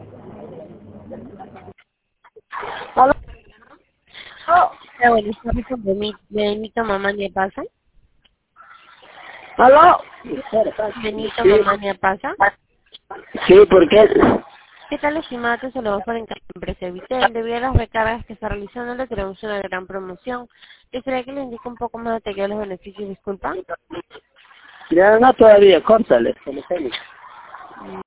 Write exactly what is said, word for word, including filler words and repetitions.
¿Aló? Hola, buenas tardes, con Beni- Benito Mamania Pasa. ¿Aló? Benito Sí, Mamania Pasa. sí, ¿por qué? ¿Qué tal, estimado? Te saludo por encargo de empresa Vitel. Debido a las recargas que está realizando, le tenemos una gran promoción. Quisiera que le indique un poco más detalle de los beneficios, disculpa. Ya no todavía, córtale.